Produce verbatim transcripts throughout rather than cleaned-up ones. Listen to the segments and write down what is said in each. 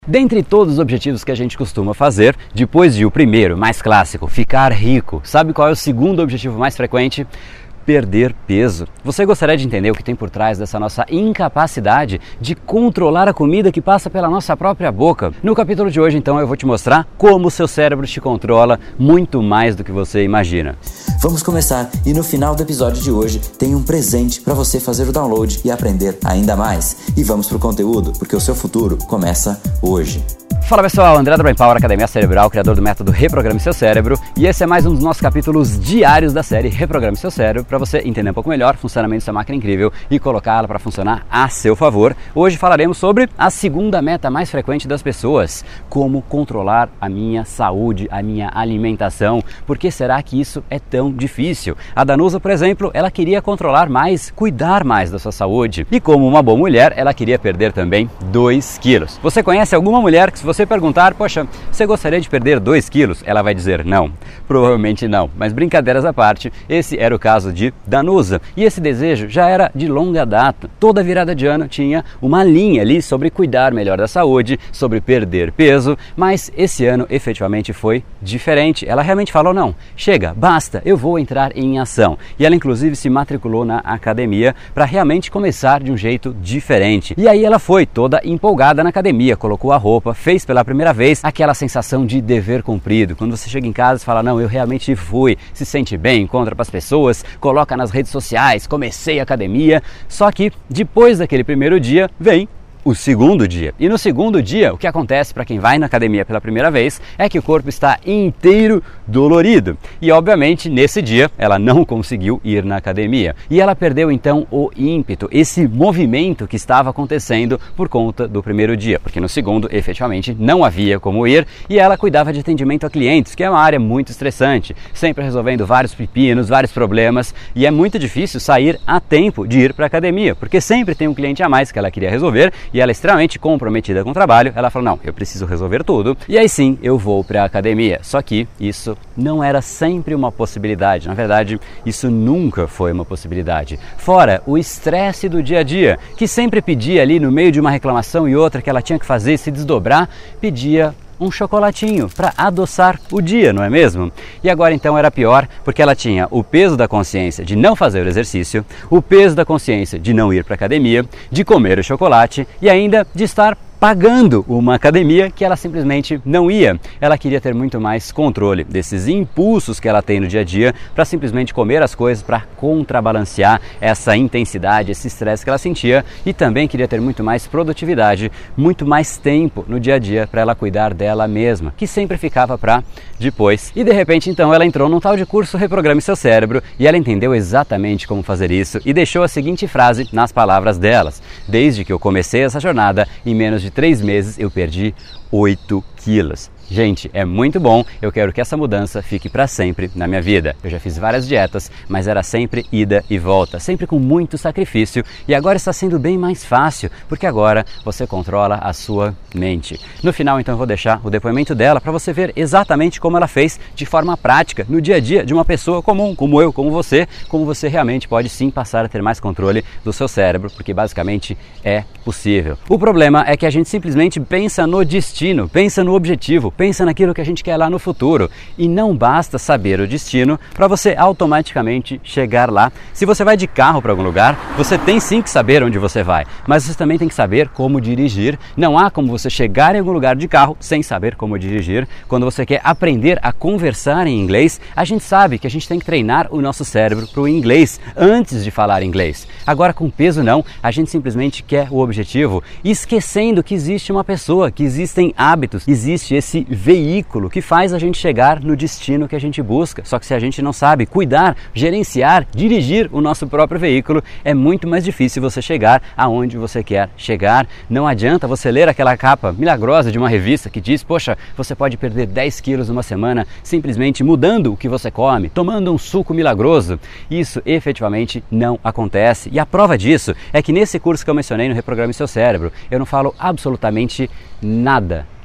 Dentre todos os objetivos que a gente costuma fazer, depois de o primeiro, mais clássico, ficar rico, sabe qual é o segundo objetivo mais frequente? Perder peso. Você gostaria de entender o que tem por trás dessa nossa incapacidade de controlar a comida que passa pela nossa própria boca? No capítulo de hoje, então, eu vou te mostrar como o seu cérebro te controla muito mais do que você imagina. Vamos começar e no final do episódio de hoje tem um presente para você fazer o download e aprender ainda mais. E vamos pro conteúdo, porque o seu futuro começa hoje. Fala pessoal, André da Brain Power, Academia Cerebral, criador do método Reprograme Seu Cérebro, e esse é mais um dos nossos capítulos diários da série Reprograme Seu Cérebro, para você entender um pouco melhor o funcionamento dessa máquina incrível e colocá-la para funcionar a seu favor. Hoje falaremos sobre a segunda meta mais frequente das pessoas: como controlar a minha saúde, a minha alimentação. Por que será que isso é tão difícil? A Danusa, por exemplo, ela queria controlar mais, cuidar mais da sua saúde, e como uma boa mulher, ela queria perder também dois quilos. Você conhece alguma mulher que, se você perguntar, poxa, você gostaria de perder dois quilos? Ela vai dizer não. Provavelmente não. Mas brincadeiras à parte, esse era o caso de Danusa. E esse desejo já era de longa data. Toda virada de ano tinha uma linha ali sobre cuidar melhor da saúde, sobre perder peso, mas esse ano efetivamente foi diferente. Ela realmente falou, não, chega, basta, eu vou entrar em ação. E ela inclusive se matriculou na academia para realmente começar de um jeito diferente. E aí ela foi toda empolgada na academia, colocou a roupa, fez pela primeira vez aquela sensação de dever cumprido. Quando você chega em casa e fala, não, eu realmente fui, se sente bem, encontra para as pessoas, coloca nas redes sociais, comecei a academia. Só que depois daquele primeiro dia vem o segundo dia. E no segundo dia, o que acontece para quem vai na academia pela primeira vez é que o corpo está inteiro dolorido. E obviamente, nesse dia, ela não conseguiu ir na academia. E ela perdeu então o ímpeto, esse movimento que estava acontecendo por conta do primeiro dia. Porque no segundo, efetivamente, não havia como ir e ela cuidava de atendimento a clientes, que é uma área muito estressante, sempre resolvendo vários pepinos, vários problemas, e é muito difícil sair a tempo de ir para a academia, porque sempre tem um cliente a mais que ela queria resolver. E ela é extremamente comprometida com o trabalho, ela falou, não, eu preciso resolver tudo, e aí sim eu vou para a academia. Só que isso não era sempre uma possibilidade, na verdade, isso nunca foi uma possibilidade. Fora o estresse do dia a dia, que sempre pedia ali no meio de uma reclamação e outra que ela tinha que fazer, se desdobrar, pedia um chocolatinho para adoçar o dia, não é mesmo? E agora então era pior, porque ela tinha o peso da consciência de não fazer o exercício, o peso da consciência de não ir para a academia, de comer o chocolate e ainda de estar pagando uma academia que ela simplesmente não ia. Ela queria ter muito mais controle desses impulsos que ela tem no dia a dia para simplesmente comer as coisas, para contrabalancear essa intensidade, esse estresse que ela sentia, e também queria ter muito mais produtividade, muito mais tempo no dia a dia para ela cuidar dela mesma, que sempre ficava para depois. E de repente então ela entrou num tal de curso Reprograme Seu Cérebro e ela entendeu exatamente como fazer isso e deixou a seguinte frase nas palavras delas: desde que eu comecei essa jornada, em menos de três meses eu perdi oito quilos. Gente, é muito bom, eu quero que essa mudança fique para sempre na minha vida. Eu já fiz várias dietas, mas era sempre ida e volta, sempre com muito sacrifício, e agora está sendo bem mais fácil, porque agora você controla a sua mente. No final, então, eu vou deixar o depoimento dela para você ver exatamente como ela fez de forma prática, no dia a dia de uma pessoa comum, como eu, como você, como você realmente pode sim passar a ter mais controle do seu cérebro, porque basicamente é possível. O problema é que a gente simplesmente pensa no destino, pensa no objetivo, pensa naquilo que a gente quer lá no futuro, e não basta saber o destino para você automaticamente chegar lá. Se você vai de carro para algum lugar, você tem sim que saber onde você vai, mas você também tem que saber como dirigir. Não há como você chegar em algum lugar de carro sem saber como dirigir. Quando você quer aprender a conversar em inglês, a gente sabe que a gente tem que treinar o nosso cérebro para o inglês antes de falar inglês. Agora com peso não, a gente simplesmente quer o objetivo, esquecendo que existe uma pessoa, que existem hábitos, existe esse veículo que faz a gente chegar no destino que a gente busca. Só que se a gente não sabe cuidar, gerenciar, dirigir o nosso próprio veículo, é muito mais difícil você chegar aonde você quer chegar. Não adianta você ler aquela capa milagrosa de uma revista que diz, poxa, você pode perder dez quilos numa semana simplesmente mudando o que você come, tomando um suco milagroso. Isso efetivamente não acontece. E a prova disso é que nesse curso que eu mencionei no Reprograme Seu Cérebro, eu não falo absolutamente nada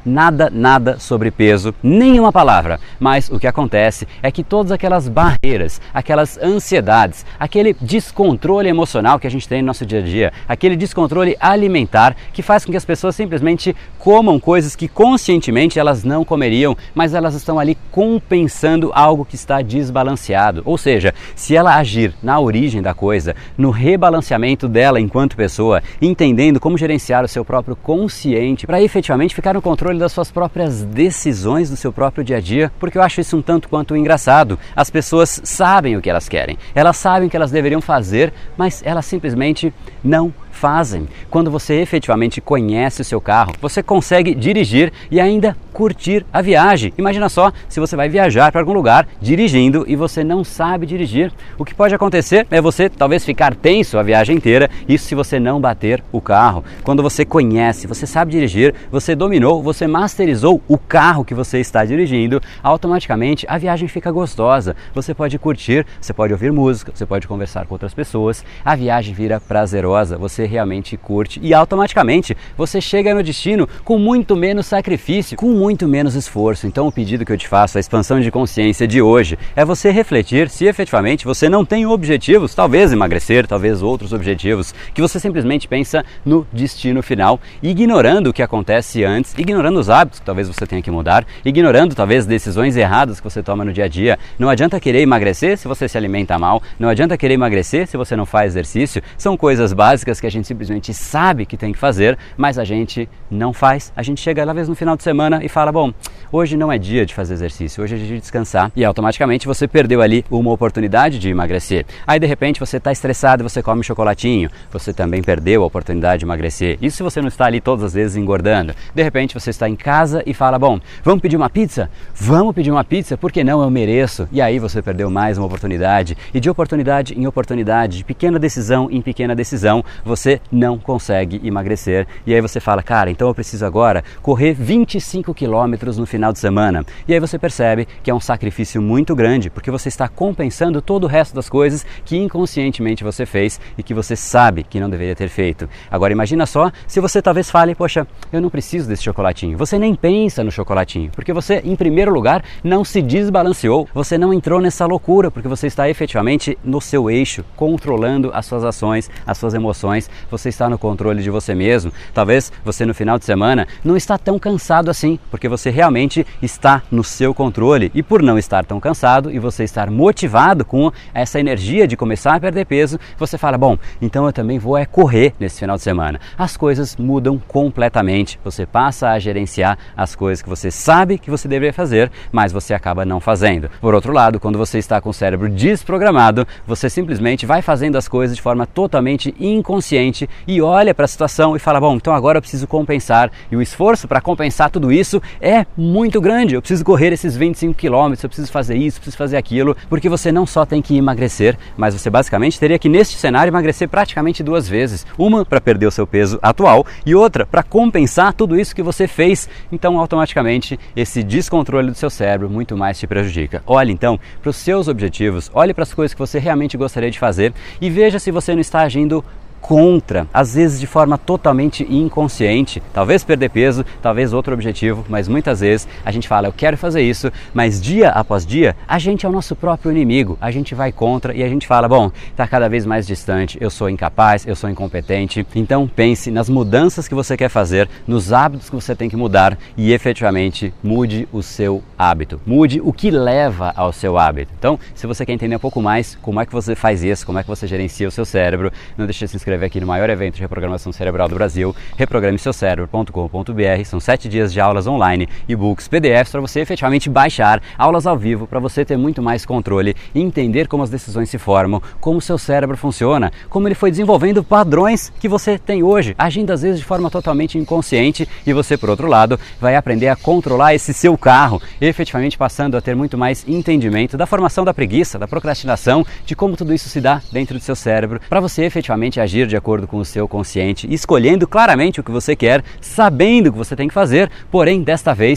nada, nada sobre peso, nenhuma palavra. Mas o que acontece é que todas aquelas barreiras, aquelas ansiedades, aquele descontrole emocional que a gente tem no nosso dia a dia, aquele descontrole alimentar que faz com que as pessoas simplesmente comam coisas que conscientemente elas não comeriam, mas elas estão ali compensando algo que está desbalanceado. Ou seja, se ela agir na origem da coisa, no rebalanceamento dela enquanto pessoa, entendendo como gerenciar o seu próprio consciente para efetivamente ficar no controle das suas próprias decisões do seu próprio dia a dia, porque eu acho isso um tanto quanto engraçado. As pessoas sabem o que elas querem, elas sabem o que elas deveriam fazer, mas elas simplesmente não fazem. Quando você efetivamente conhece o seu carro, você consegue dirigir e ainda curtir a viagem. Imagina só se você vai viajar para algum lugar dirigindo e você não sabe dirigir. O que pode acontecer é você talvez ficar tenso a viagem inteira, isso se você não bater o carro. Quando você conhece, você sabe dirigir, você dominou, você masterizou o carro que você está dirigindo, automaticamente a viagem fica gostosa. Você pode curtir, você pode ouvir música, você pode conversar com outras pessoas, a viagem vira prazerosa, você realmente curte e automaticamente você chega no destino com muito menos sacrifício, com muito menos esforço. Então o pedido que eu te faço, a expansão de consciência de hoje, é você refletir se efetivamente você não tem objetivos, talvez emagrecer, talvez outros objetivos, que você simplesmente pensa no destino final, ignorando o que acontece antes, ignorando os hábitos que talvez você tenha que mudar, ignorando talvez decisões erradas que você toma no dia a dia. Não adianta querer emagrecer se você se alimenta mal, não adianta querer emagrecer se você não faz exercício, são coisas básicas que a gente simplesmente sabe que tem que fazer, mas a gente não faz. A gente chega lá vez no final de semana e fala, bom, hoje não é dia de fazer exercício, hoje é dia de descansar, e automaticamente você perdeu ali uma oportunidade de emagrecer. Aí de repente você está estressado e você come chocolatinho, você também perdeu a oportunidade de emagrecer. Isso se você não está ali todas as vezes engordando. De repente você está em casa e fala, bom, vamos pedir uma pizza? Vamos pedir uma pizza, por que não? Eu mereço. E aí você perdeu mais uma oportunidade, e de oportunidade em oportunidade, de pequena decisão em pequena decisão, você não consegue emagrecer. E aí você fala, cara, então eu preciso agora correr vinte e cinco quilômetros no final de semana. E aí você percebe que é um sacrifício muito grande, porque você está compensando todo o resto das coisas que inconscientemente você fez e que você sabe que não deveria ter feito. Agora imagina só se você talvez fale, poxa, eu não preciso desse chocolatinho. Você nem pensa no chocolatinho, porque você, em primeiro lugar, não se desbalanceou, você não entrou nessa loucura, porque você está efetivamente no seu eixo, controlando as suas ações, as suas emoções, você está no controle de você mesmo. Talvez você no final de semana não está tão cansado assim, porque você realmente está no seu controle, e por não estar tão cansado e você estar motivado com essa energia de começar a perder peso, você fala, bom, então eu também vou é correr nesse final de semana. As coisas mudam completamente, você passa a gerenciar as coisas que você sabe que você deveria fazer, mas você acaba não fazendo. Por outro lado, quando você está com o cérebro desprogramado, você simplesmente vai fazendo as coisas de forma totalmente inconsciente e olha para a situação e fala, bom, então agora eu preciso compensar, e o esforço para compensar tudo isso é muito grande. Eu preciso correr esses vinte e cinco quilômetros, eu preciso fazer isso, eu preciso fazer aquilo, porque você não só tem que emagrecer, mas você basicamente teria que neste cenário emagrecer praticamente duas vezes, uma para perder o seu peso atual e outra para compensar tudo isso que você fez. Então automaticamente esse descontrole do seu cérebro muito mais te prejudica. Olhe então para os seus objetivos, olhe para as coisas que você realmente gostaria de fazer e veja se você não está agindo contra, às vezes de forma totalmente inconsciente, talvez perder peso, talvez outro objetivo, mas muitas vezes a gente fala, eu quero fazer isso, mas dia após dia a gente é o nosso próprio inimigo, a gente vai contra e a gente fala, bom, está cada vez mais distante, eu sou incapaz, eu sou incompetente. Então pense nas mudanças que você quer fazer, nos hábitos que você tem que mudar e efetivamente mude o seu hábito, mude o que leva ao seu hábito. Então, se você quer entender um pouco mais como é que você faz isso, como é que você gerencia o seu cérebro, não deixe de se inscrever aqui no maior evento de reprogramação cerebral do Brasil, reprograme seu cérebro ponto com ponto b r. São sete dias de aulas online, e-books, P D Fs para você efetivamente baixar, aulas ao vivo para você ter muito mais controle e entender como as decisões se formam, como o seu cérebro funciona, como ele foi desenvolvendo padrões que você tem hoje, agindo às vezes de forma totalmente inconsciente, e você, por outro lado, vai aprender a controlar esse seu carro, efetivamente passando a ter muito mais entendimento da formação da preguiça, da procrastinação, de como tudo isso se dá dentro do seu cérebro, para você efetivamente agir de acordo com o seu consciente, escolhendo claramente o que você quer, sabendo o que você tem que fazer, porém, desta vez,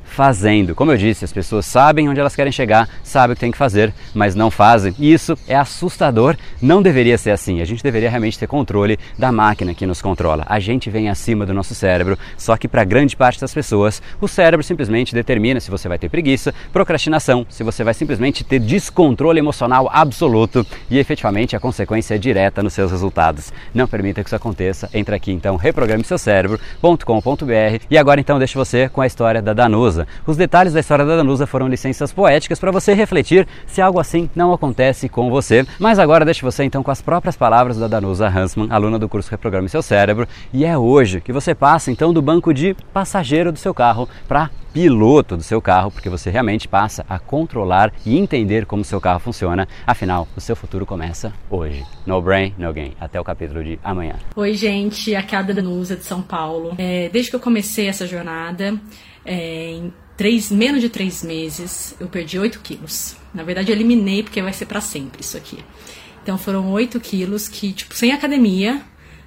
fazendo. Como eu disse, as pessoas sabem onde elas querem chegar, sabem o que tem que fazer, mas não fazem. E isso é assustador. Não deveria ser assim. A gente deveria realmente ter controle da máquina que nos controla. A gente vem acima do nosso cérebro, só que para grande parte das pessoas, o cérebro simplesmente determina se você vai ter preguiça, procrastinação, se você vai simplesmente ter descontrole emocional absoluto e efetivamente a consequência é direta nos seus resultados. Não permita que isso aconteça. Entra aqui então, reprograme seu cérebro ponto com ponto b r. E agora então deixo você com a história da Danusa. Os detalhes da história da Danusa foram licenças poéticas para você refletir se algo assim não acontece com você. Mas agora deixo você então com as próprias palavras da Danusa Hansman, aluna do curso Reprograme Seu Cérebro. E é hoje que você passa então do banco de passageiro do seu carro para piloto do seu carro, porque você realmente passa a controlar e entender como o seu carro funciona. Afinal, o seu futuro começa hoje. No brain, no gain. Até o capítulo de amanhã. Oi, gente. Aqui é a Danusa de São Paulo. É, desde que eu comecei essa jornada, é, em três, menos de três meses, eu perdi oito quilos. Na verdade, eu eliminei porque vai ser pra sempre isso aqui. Então, foram oito quilos que, tipo, sem academia,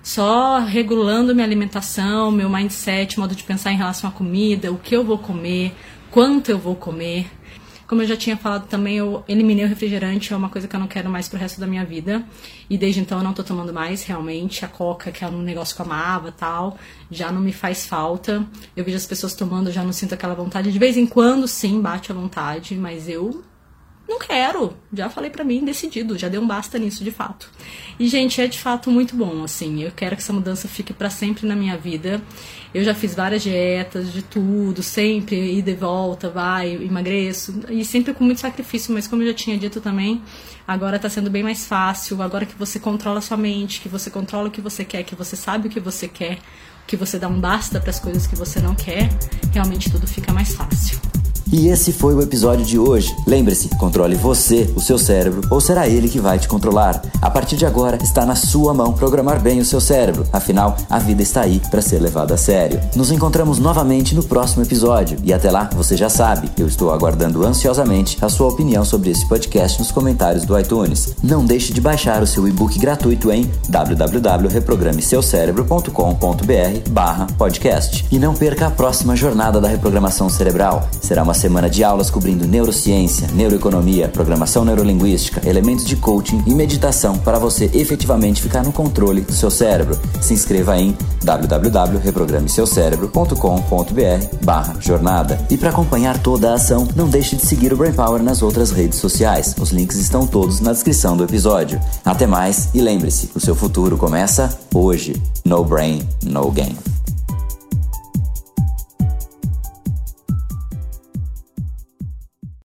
só regulando minha alimentação, meu mindset, modo de pensar em relação à comida, o que eu vou comer, quanto eu vou comer. Como eu já tinha falado também, eu eliminei o refrigerante, é uma coisa que eu não quero mais pro resto da minha vida. E desde então eu não tô tomando mais, realmente. A Coca, que é um negócio que eu amava e tal, já não me faz falta. Eu vejo as pessoas tomando, eu já não sinto aquela vontade. De vez em quando, sim, bate a vontade, mas eu não quero. Já falei pra mim, decidido, já dei um basta nisso, de fato. E, gente, é de fato muito bom, assim. Eu quero que essa mudança fique pra sempre na minha vida. Eu já fiz várias dietas, de tudo, sempre ida e volta, vai, emagreço. E sempre com muito sacrifício, mas como eu já tinha dito também, agora tá sendo bem mais fácil. Agora que você controla a sua mente, que você controla o que você quer, que você sabe o que você quer, que você dá um basta pras coisas que você não quer, realmente tudo fica mais fácil. E esse foi o episódio de hoje. Lembre-se, controle você, o seu cérebro, ou será ele que vai te controlar? A partir de agora, está na sua mão programar bem o seu cérebro. Afinal, a vida está aí para ser levada a sério. Nos encontramos novamente no próximo episódio. E até lá, você já sabe, eu estou aguardando ansiosamente a sua opinião sobre esse podcast nos comentários do iTunes. Não deixe de baixar o seu e-book gratuito em w w w ponto reprograme seu cérebro ponto com ponto b r barra podcast. E não perca a próxima jornada da reprogramação cerebral. Será uma semana de aulas cobrindo neurociência, neuroeconomia, programação neurolinguística, elementos de coaching e meditação para você efetivamente ficar no controle do seu cérebro. Se inscreva em w w w ponto reprograme seu cérebro ponto com ponto b r barra jornada. E para acompanhar toda a ação, não deixe de seguir o Brain Power nas outras redes sociais. Os links estão todos na descrição do episódio. Até mais e lembre-se, o seu futuro começa hoje. No brain, no gain.